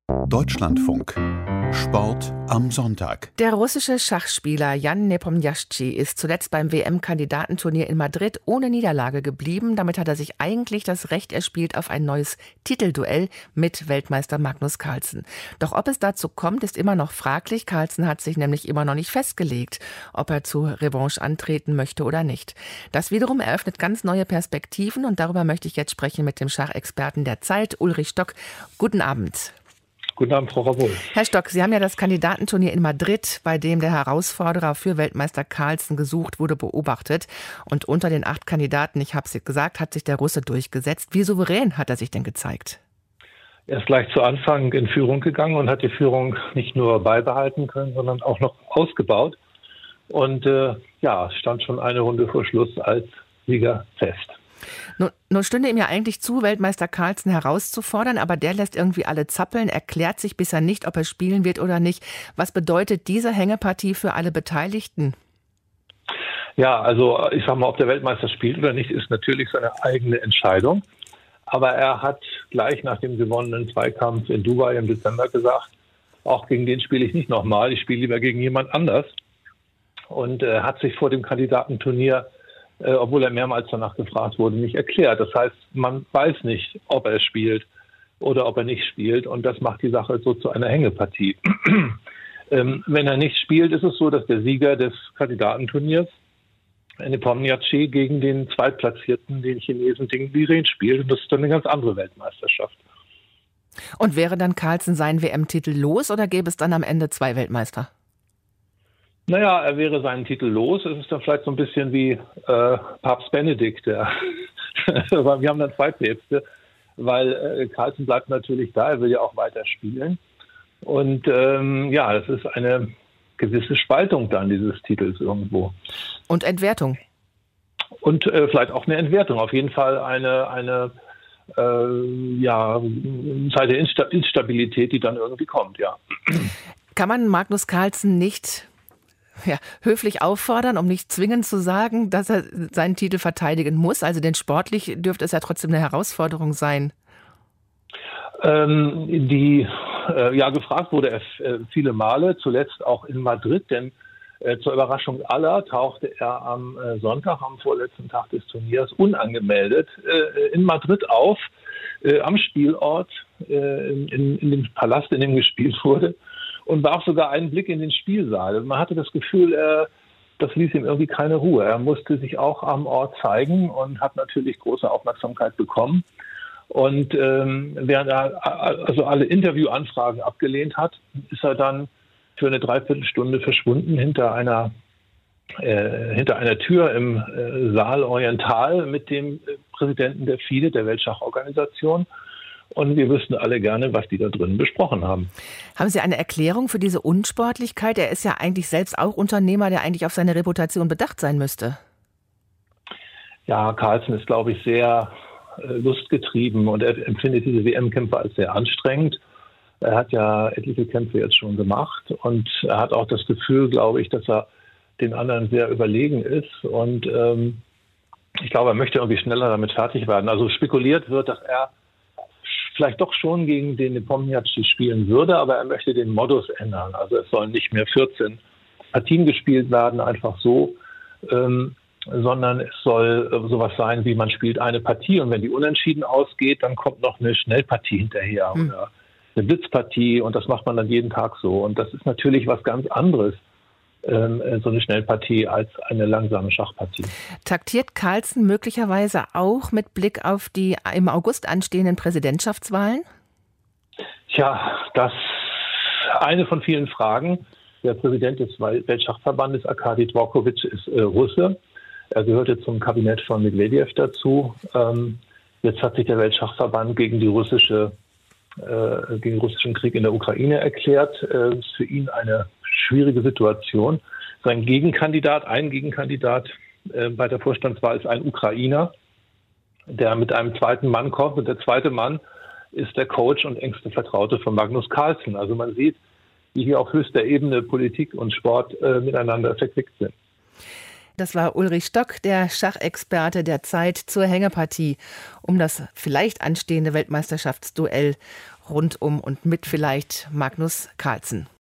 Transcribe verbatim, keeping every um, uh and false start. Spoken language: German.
Deutschlandfunk. Sport am Sonntag. Der russische Schachspieler Jan Nepomniachtchi ist zuletzt beim W M-Kandidatenturnier in Madrid ohne Niederlage geblieben. Damit hat er sich eigentlich das Recht erspielt auf ein neues Titelduell mit Weltmeister Magnus Carlsen. Doch ob es dazu kommt, ist immer noch fraglich. Carlsen hat sich nämlich immer noch nicht festgelegt, ob er zur Revanche antreten möchte oder nicht. Das wiederum eröffnet ganz neue Perspektiven und darüber möchte ich jetzt sprechen mit dem Schachexperten der Zeit, Ulrich Stock. Guten Abend. Guten Abend, Frau Rabol. Herr Stock, Sie haben ja das Kandidatenturnier in Madrid, bei dem der Herausforderer für Weltmeister Carlsen gesucht wurde, beobachtet. Und unter den acht Kandidaten, ich habe es gesagt, hat sich der Russe durchgesetzt. Wie souverän hat er sich denn gezeigt? Er ist gleich zu Anfang in Führung gegangen und hat die Führung nicht nur beibehalten können, sondern auch noch ausgebaut. Und äh, ja, stand schon eine Runde vor Schluss als Sieger fest. Nun, nun stünde ihm ja eigentlich zu, Weltmeister Carlsen herauszufordern, aber der lässt irgendwie alle zappeln, erklärt sich bisher nicht, ob er spielen wird oder nicht. Was bedeutet diese Hängepartie für alle Beteiligten? Ja, also ich sag mal, ob der Weltmeister spielt oder nicht, ist natürlich seine eigene Entscheidung. Aber er hat gleich nach dem gewonnenen Zweikampf in Dubai im Dezember gesagt, auch gegen den spiele ich nicht nochmal, ich spiele lieber gegen jemand anders. Und äh, hat sich vor dem Kandidatenturnier, Äh, obwohl er mehrmals danach gefragt wurde, nicht erklärt. Das heißt, man weiß nicht, ob er spielt oder ob er nicht spielt. Und das macht die Sache so zu einer Hängepartie. ähm, wenn er nicht spielt, ist es so, dass der Sieger des Kandidatenturniers, Nepomniachtchi, gegen den Zweitplatzierten, den Chinesen Ding Liren, spielt. Und das ist dann eine ganz andere Weltmeisterschaft. Und wäre dann Carlsen seinen W M-Titel los oder gäbe es dann am Ende zwei Weltmeister? Naja, er wäre seinen Titel los. Es ist dann vielleicht so ein bisschen wie äh, Papst Benedikt. Der wir haben dann zwei Päpste, weil äh, Carlsen bleibt natürlich da. Er will ja auch weiter spielen. Und ähm, ja, es ist eine gewisse Spaltung dann dieses Titels irgendwo. Und Entwertung. Und äh, vielleicht auch eine Entwertung. Auf jeden Fall eine, eine äh, ja, Zeit der Insta- Instabilität, die dann irgendwie kommt, ja. Kann man Magnus Carlsen nicht Ja, höflich auffordern, um nicht zwingend zu sagen, dass er seinen Titel verteidigen muss? Also denn sportlich dürfte es ja trotzdem eine Herausforderung sein. Ähm, die, äh, ja, gefragt wurde er äh, viele Male, zuletzt auch in Madrid, denn äh, zur Überraschung aller tauchte er am äh, Sonntag, am vorletzten Tag des Turniers, unangemeldet äh, in Madrid auf, äh, am Spielort, äh, in, in, in dem Palast, in dem gespielt wurde. Und warf sogar einen Blick in den Spielsaal. Man hatte das Gefühl, äh, das ließ ihm irgendwie keine Ruhe. Er musste sich auch am Ort zeigen und hat natürlich große Aufmerksamkeit bekommen. Und ähm, während er also alle Interviewanfragen abgelehnt hat, ist er dann für eine Dreiviertelstunde verschwunden hinter einer, äh, hinter einer Tür im äh, Saal Oriental mit dem äh, Präsidenten der FIDE, der Weltschachorganisation. Und wir wüssten alle gerne, was die da drin besprochen haben. Haben Sie eine Erklärung für diese Unsportlichkeit? Er ist ja eigentlich selbst auch Unternehmer, der eigentlich auf seine Reputation bedacht sein müsste. Ja, Carlsen ist, glaube ich, sehr äh, lustgetrieben und er empfindet diese W M-Kämpfe als sehr anstrengend. Er hat ja etliche Kämpfe jetzt schon gemacht und er hat auch das Gefühl, glaube ich, dass er den anderen sehr überlegen ist. Und ähm, ich glaube, er möchte irgendwie schneller damit fertig werden. Also spekuliert wird, dass er vielleicht doch schon gegen den Nepomniachtchi spielen würde, aber er möchte den Modus ändern. Also es sollen nicht mehr vierzehn Partien gespielt werden, einfach so, ähm, sondern es soll äh, sowas sein, wie man spielt eine Partie und wenn die unentschieden ausgeht, dann kommt noch eine Schnellpartie hinterher hm. oder eine Blitzpartie und das macht man dann jeden Tag so. Und das ist natürlich was ganz anderes, ähm, so eine Schnellpartie als eine langsame Schachpartie. Taktiert Carlsen möglicherweise auch mit Blick auf die im August anstehenden Präsidentschaftswahlen? Tja, das ist eine von vielen Fragen. Der Präsident des Weltschachverbandes, Arkadi Dvorkovich, ist äh, Russe. Er gehörte zum Kabinett von Medvedev dazu. Ähm, jetzt hat sich der Weltschachverband gegen die russische, äh, gegen den russischen Krieg in der Ukraine erklärt. Äh, ist für ihn eine schwierige Situation. Sein Gegenkandidat, ein Gegenkandidat äh, bei der Vorstandswahl ist ein Ukrainer, der mit einem zweiten Mann kommt. Und der zweite Mann ist der Coach und engste Vertraute von Magnus Carlsen. Also man sieht, wie hier auf höchster Ebene Politik und Sport äh, miteinander verquickt sind. Das war Ulrich Stock, der Schachexperte der Zeit zur Hängepartie um das vielleicht anstehende Weltmeisterschaftsduell rund um und mit vielleicht Magnus Carlsen.